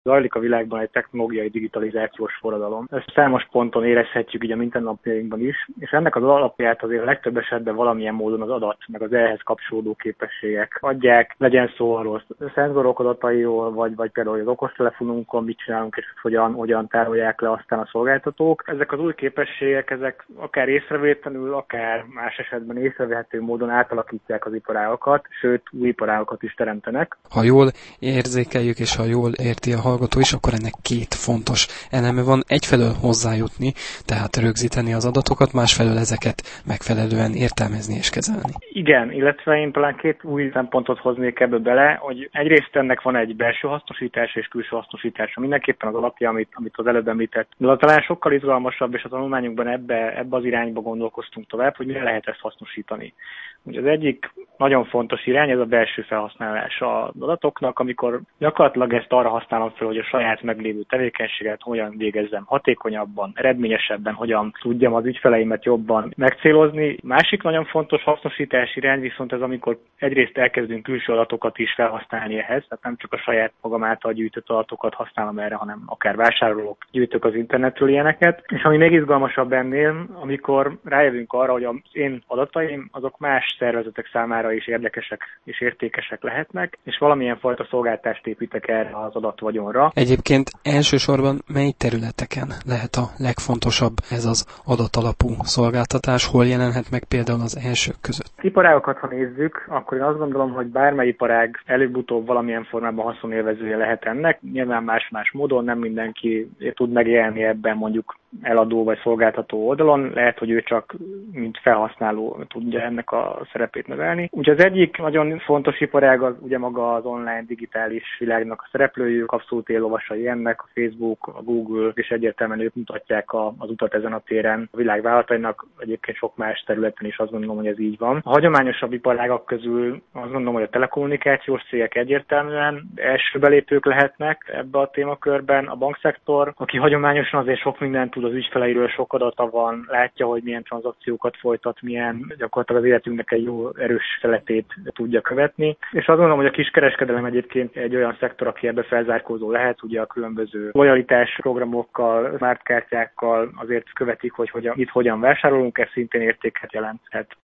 Zajlik a világban egy technológiai digitalizációs forradalom. Ezt számos ponton érezhetjük így a mindennapjainkban is, és ennek az alapját azért a legtöbb esetben valamilyen módon az adat, meg az ehhez kapcsolódó képességek adják, legyen szó arról szenzorok adatairól, vagy például az okostelefonunkon mit csinálunk, és hogyan tárolják le aztán a szolgáltatók. Ezek az új képességek, ezek akár észrevétlenül, akár más esetben észrevehető módon átalakítják az iparágakat, sőt új iparágakat is teremtenek. Ha jól érzékeljük, és ha jól érti a hallgató is, akkor ennek két fontos eleme van. Egyfelől hozzájutni, tehát rögzíteni az adatokat, másfelől ezeket megfelelően értelmezni és kezelni. Igen, illetve én talán két új szempontot hoznék ebbe bele, hogy egyrészt ennek van egy belső hasznosítása és külső hasznosítása. Mindenképpen az alapja, amit az előbb említett. De talán sokkal izgalmasabb, és a tanulmányunkban ebbe az irányba gondolkoztunk tovább, hogy mire lehet ezt hasznosítani. Ugye az egyik nagyon fontos irány, ez a belső felhasználása az adatoknak, amikor gyakorlatilag ezt arra használom fel, hogy a saját meglévő tevékenységet hogyan végezzem hatékonyabban, eredményesebben, hogyan tudjam az ügyfeleimet jobban megcélozni. Másik nagyon fontos hasznosítási irány viszont ez, amikor egyrészt elkezdünk külső adatokat is felhasználni ehhez, tehát nem csak a saját magam által gyűjtött adatokat használom erre, hanem akár vásárolók gyűjtök az internetről ilyeneket. És ami még izgalmasabb ennél, amikor rájövünk arra, hogy az én adataim azok más szervezetek számára is érdekesek és értékesek lehetnek, és valamilyen fajta szolgáltást építek erre az adatvagyonra. Egyébként elsősorban mely területeken lehet a legfontosabb ez az adatalapú szolgáltatás? Hol jelenhet meg például az elsők között? Iparágokat, ha nézzük, akkor én azt gondolom, hogy bármely iparág előbb-utóbb valamilyen formában haszonélvezője lehet ennek. Nyilván más-más módon nem mindenki tud megélni ebben mondjuk eladó vagy szolgáltató oldalon, lehet, hogy ő csak mint felhasználó tudja ennek a szerepét növelni. Ugye az egyik nagyon fontos iparág az ugye maga az online digitális világnak a szereplői, abszolút éllovasai ennek, a Facebook, a Google, és egyértelműen ők mutatják az utat ezen a téren a világ vállalatainak, egyébként sok más területen is azt gondolom, hogy ez így van. A hagyományosabb iparágak közül azt gondolom, hogy a telekommunikációs cégek egyértelműen első belépők lehetnek ebbe a témakörben, a bankszektor, aki hagyományosan azért sok mindent tud az ügyfeleiről, sok adata van, látja, hogy milyen tranzakciókat folytat, milyen gyakorlatilag az életünknek egy jó erős feletét tudja követni. És azt gondolom, hogy a kiskereskedelem egyébként egy olyan szektor, aki ebbe felzárkózó lehet, ugye a különböző lojalitás programokkal, smartkártyákkal azért követik, hogy itt hogyan vásárolunk, ez szintén értéket jelenthet.